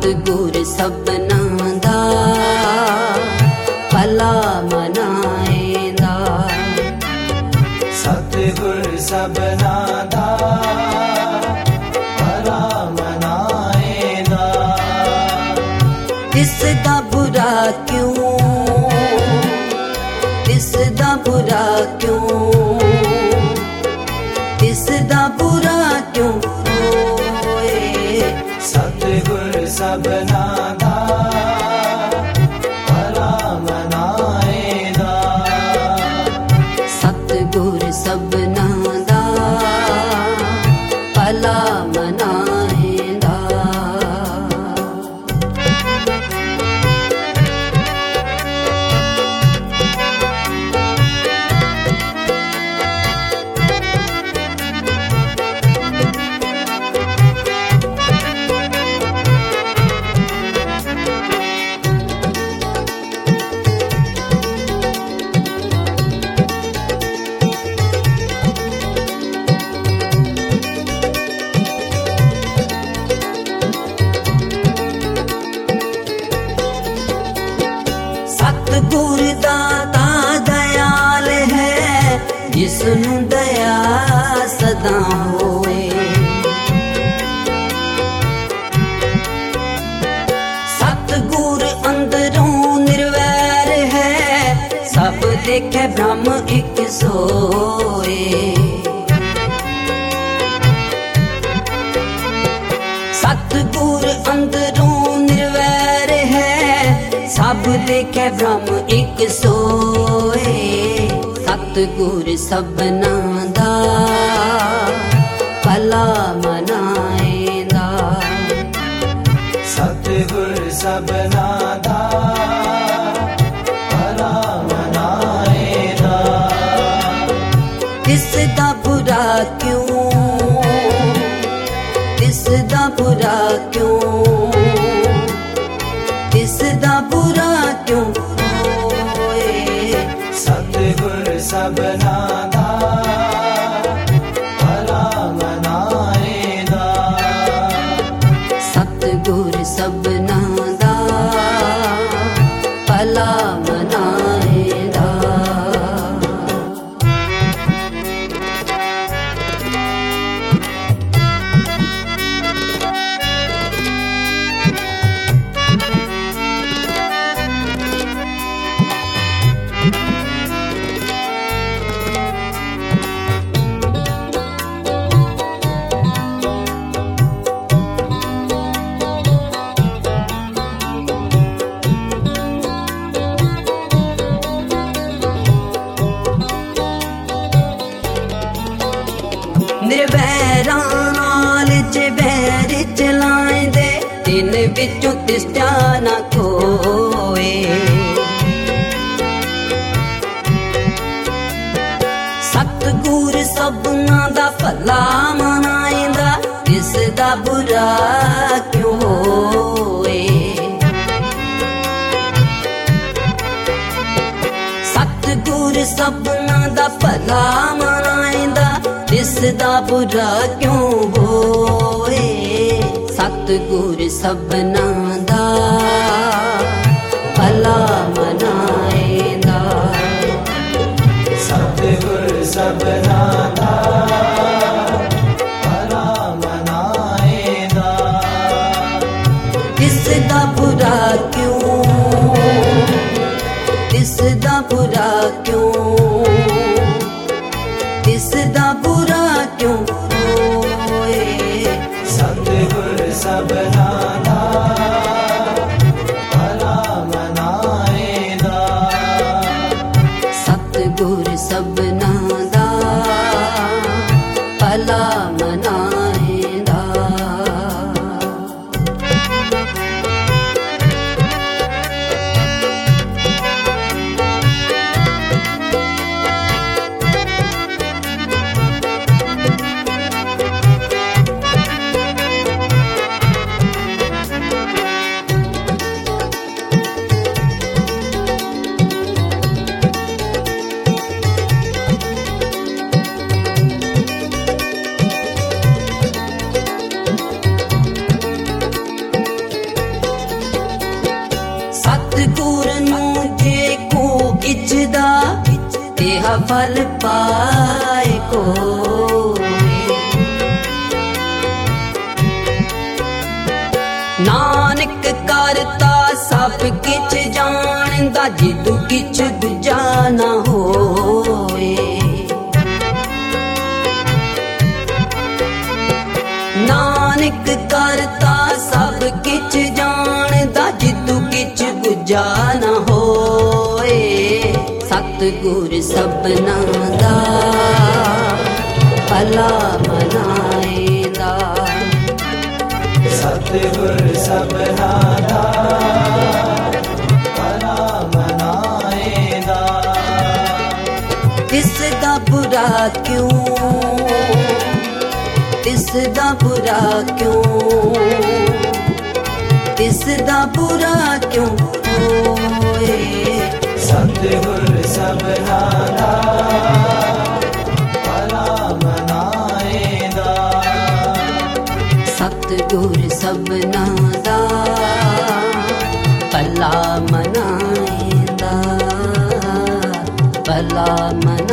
सतगुर सबना दा भला मनाएंदा। सतगुर सबना दा भला मनाएंदा। दिसदा बुरा क्यों, दिसदा बुरा क्यों, दिसदा बुरा क्यों होए। सतगुर सबना दा भला मनाएंदा। सतगुर सबना दा भला मनाएंदा। सतगुर दाता दयाल है, जिसनू दया सदा होए। सतगुर अंदरों निर्वैर है, सब देखे ब्रह्म एक सोए। सतगुर अंदरों निर्वैर है, सब देखे ब्रह्म एक सोए। सतगुर सबना दा भला मनाएंदा। सतगुर सबना दा भला मनाएंदा। दिसदा बुरा क्यों, दिसदा बुरा क्यों, दिसदा बुरा क्यों होए। सतगुर सबना दा भला मनाएंदा। सतगुर सबना दा भला मनाएंदा। निर्वैरां नाल च बैर चलाएंदे, तिन विचों तिसदा ना कोए। सतगुर सबना दा भला मनाएंदा, दिसदा बुरा क्यों होए। सतगुर सबना दा भला मनाएंदा, दिसदा बुरा क्यों होए। सतगुर सबना दा भला मनाएंदा। सतगुर सबना दा भला मनाएंदा। दिसदा बुरा क्यों, दिसदा बुरा क्यों, दिसदा बुरा क्यों होए। सतगुर सबना दा फल पाए कोई। नानक करता सब किछ जानदा, जिदू किछ दूजा ना होए। नानक करता सब किछ जानदा, जिदू किछ दूजा ना होए। सतगुर सबना दा भला मनाएंदा। सतगुर सबना दा भला मनाएंदा। तिसदा बुरा क्यों, तिसदा बुरा क्यों, तिसदा बुरा क्यों होए। सतगुर सबना दा भला मनाएंदा। सतगुर सबना दा भला मनाएंदा, भला मनाएंदा।